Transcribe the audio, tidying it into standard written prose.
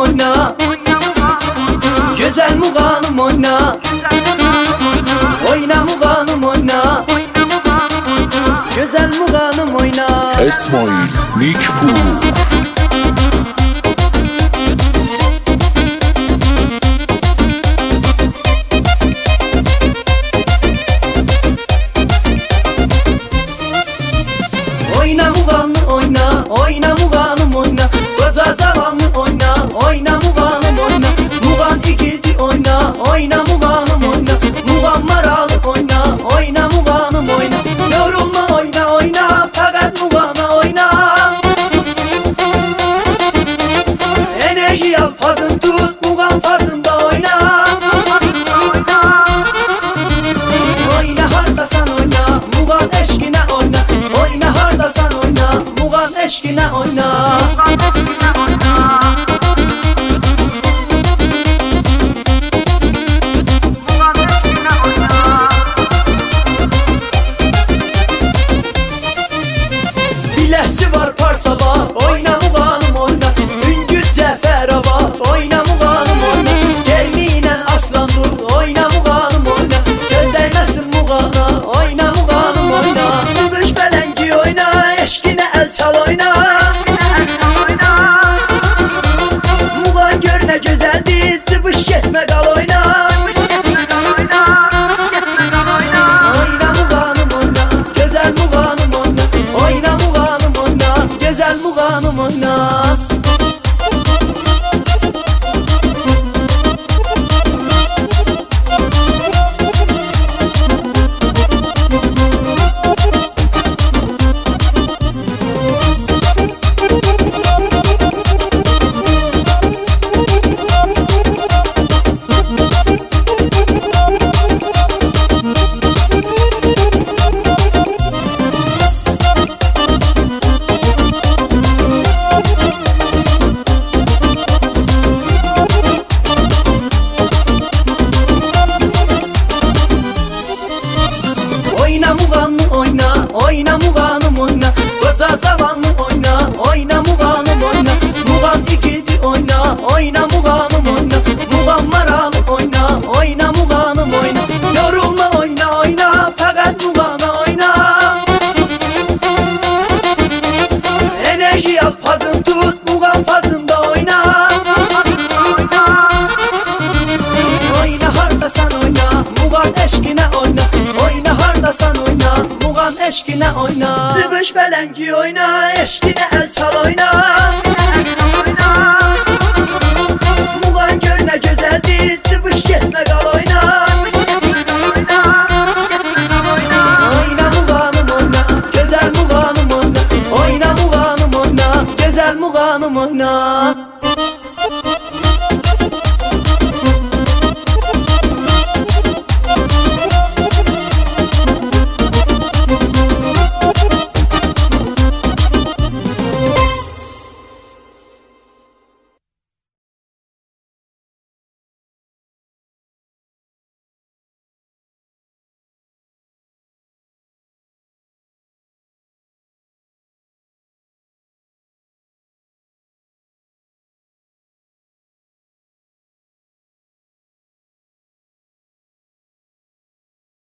oyna. Güzel Muğan'ım oyna. Oyna Muğan'ım oyna. Güzel Muğan'ım oyna. İsmail Mikpu. Oyna Muğan'ım oyna. Oyna Muğan'ım oyna. Koca zavallı oyna. Oyna Muğan'ım oyna. Muğan ikildi oyna. Oyna Muğan'ım oyna. Muğan maralı oyna. Oyna Muğan'ım oyna. Yorulma oyna oyna. Fakat Muğan'a oyna. Enerji al fazın tut. Muğan fazında oyna. Oyna harda sen oyna. Muğan eşkine oyna. Oyna harda sen oyna. Muğan eşkine oyna. Bilesi var Parsaba. Oyna Muğan'ım oyna. Üngül Ceferaba. Oyna Muğan'ım oyna. Gelminen aslan dur. Oyna Muğan'ım oyna. Gözlermesin Muğan'a. Oyna Muğan'ım oyna. Kuş belengi oyna. Eşkine el çal oyna. Muğan gör ne güzeldi. Çıbış gitme kal oyna. Oyna Muğan'ım oyna. Güzel Muğan'ım oyna. Oyna Muğan'ım oyna. Güzel Muğan'ım oyna. Oyna Muğan'ım oyna. Oyna Muğan'ım oyna. Koca zavallı oyna. Oyna Muğan'ım oyna. Muğan ikildi oyna. Oyna Muğan'ım oyna. Muğan maralı oyna. Oyna Muğan'ım oyna. Yorulma oyna oyna. Fakat Muğan'a oyna. Enerji al fazın tut. Muğan fazında oyna. Oyna harda sen oyna. Muğan eşkine oyna. Oyna harda sen oyna. Muğan eşkine oyna. Zıbış belengi oyna. Eşkine el çal oyna.